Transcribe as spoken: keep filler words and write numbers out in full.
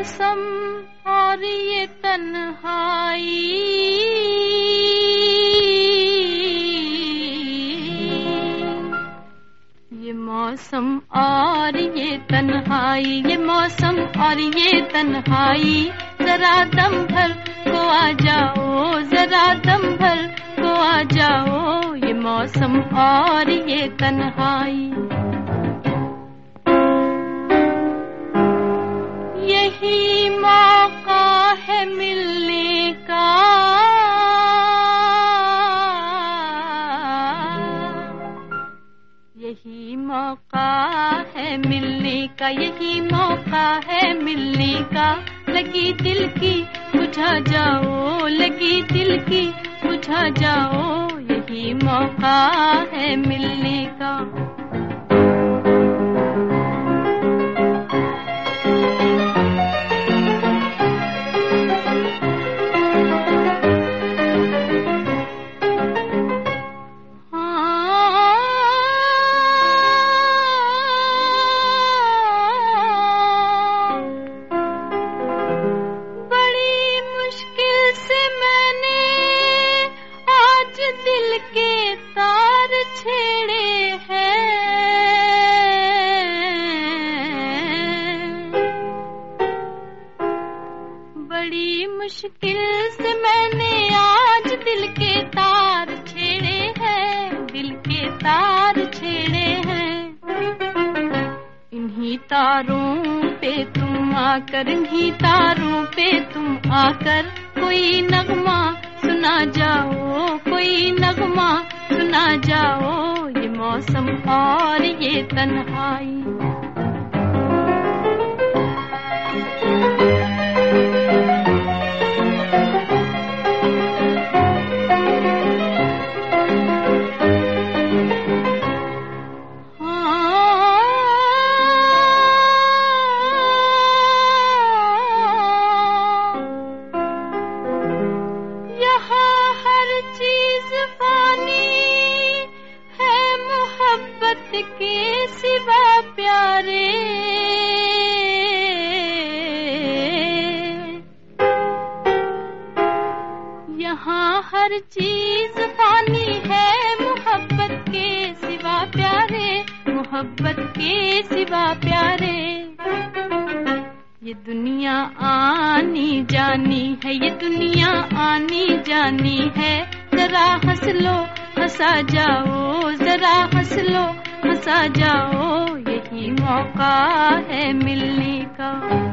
मौसम और ये तन्हाई, ये मौसम और ये तन्हाई, ये मौसम और ये तन्हाई, जरा दम भर को आ जाओ, जरा दम भर को आ जाओ, ये मौसम और ये तन्हाई। यही मौका है मिलने का, यही मौका है मिलने का, यही मौका है मिलने का, लगी दिल की बुझा जाओ, लगी दिल की बुझा जाओ, यही मौका है मिलने का। दिल के तार छेड़े हैं, बड़ी मुश्किल से मैंने आज दिल के तार छेड़े हैं, दिल के तार छेड़े हैं। इन्हीं तारों पे तुम आकर, इन्हीं तारों पे तुम आकर कोई नगमा सुना जाओ, कोई नगमा सुना जाओ, ये मौसम और ये तन्हाई। के सिवा प्यारे, यहाँ हर चीज फानी है, मोहब्बत के सिवा प्यारे, मोहब्बत के सिवा प्यारे। ये दुनिया आनी जानी है, ये दुनिया आनी जानी है, जरा हंस लो हंसा जाओ, जरा हंस लो हंसा जाओ, यही मौका है मिलने का।